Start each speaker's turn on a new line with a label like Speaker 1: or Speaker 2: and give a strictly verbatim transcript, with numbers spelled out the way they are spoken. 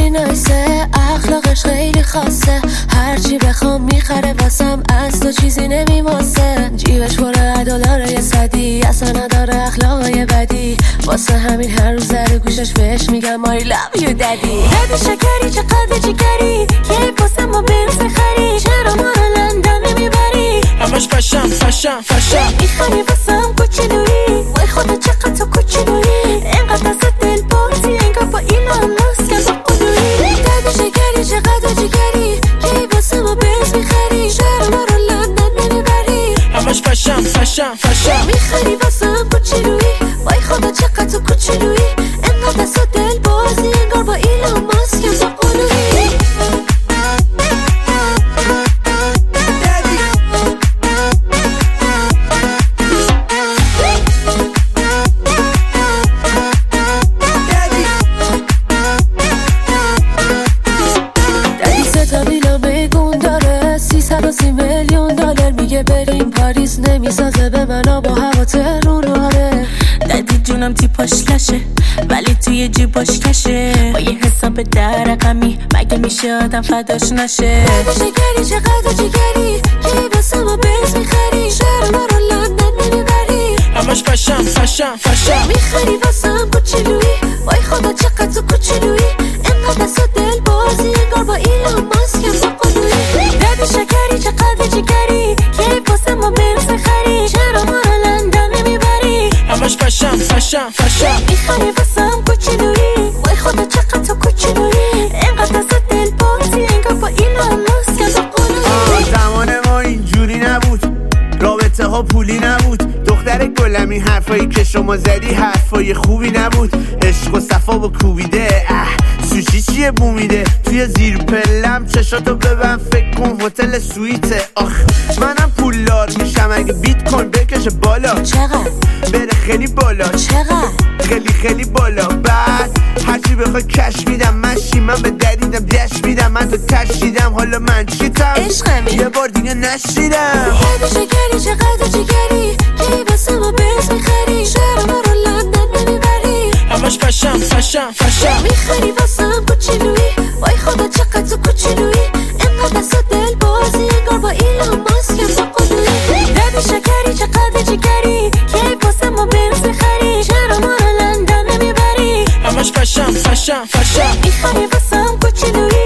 Speaker 1: خیلی نایسه، اخلاقش خیلی خاصه، هرچی بخوام میخره واسم، از تو چیزی نمیماسه، جیبش پره دلاره یه صدی، اصلا نداره اخلاقای بدی، واسه همین هر روز در گوشش بهش میگم I love you daddy. دادی شکری چقدر جگری، کی واسه ما بنز بخری، چرا ما رو لندن نمیبری؟
Speaker 2: همش فشم فشم فشم
Speaker 1: میخری واسم کوچولویی، وای خدا چقدر تو کوچولویی، اینقدر از دل بازی انگار با ایلان ماسک با قلویی. دادی شکری چقدر جگری، کی واسه ما بنز میخری، چرا ما رو لندن نمیبری؟
Speaker 2: همش فشم فشم فشم
Speaker 1: میخری واسم کوچولویی، وای خدا چقدر تو کوچولویی، اینقدر از دل بازی انگار با ایلان ماسک با قلویی. سی میلیون دلار میگه بریم پاریس، نمیسازه به منو با هوا تهرون آره.
Speaker 3: دادی جونم تیپاش لشه ولی توی جیباش کشه، با یه حساب در رقمی مگه میشه آدم فداش نشه؟
Speaker 1: دادی شکری چقدر جگری، کی واسه ما بنز میخری، چرا ما رو لندن نمیبری؟
Speaker 2: همش فشم فشم فشم
Speaker 1: میخری واسم کوچولویی، وای خدا چقدر تو کوچولویی، اینقدر از دل بازی انگار با ایلان ماسک با قلویی. دادی شکری چقدر جگری، کی واسه ما بنز بخری، چرا ما رو لندن نمیبری؟
Speaker 2: همش فشم فشم فشم
Speaker 1: میخری واسم کوچولویی، وای خدا چقدر تو کوچولویی، اینقدر از دل بازی انگار با ایلان ماسک با قلویی.
Speaker 4: زمان ما اینجوری نبود، رابطه ها پولی نبود، دختر گلمی حرفایی که شما زدی حرفای خوبی نبود، عشق و صفا با کوبیده، اه سوشی چیه بومیده، توی زیر پلم چشاتو ببن فکر کن هتل سویته، آخ منم پولدار میشم اگه بیت کوین بکشه بالا،
Speaker 1: چقدر؟
Speaker 4: بره خیلی بالا،
Speaker 1: چقدر؟
Speaker 4: خیلی خیلی بالا، بعد هرچی بخوای کش میدم، من شیمم به دریدم دش میدم، من تو تشیدم حالا من چیتم
Speaker 1: عشقمی
Speaker 4: یه بار دیگه نشیدم.
Speaker 1: دادی شکری چقدر جگری، کی واسه ما بنز میخری، چرا ما رو لندن نمیبری؟
Speaker 2: همش فشم فشم فشم
Speaker 1: میخری واسم کوچولویی، وای خدا چقدر تو کوچولویی، اینقدر از دل بازی انگار با ایلان ماسک با قلویی. دادی شکری چقدر جگری، کی واسه ما بنز میخری، چرا ما رو لندن نمیبری؟
Speaker 2: همش فشم فشم فشم
Speaker 1: میخری واسم کوچولویی،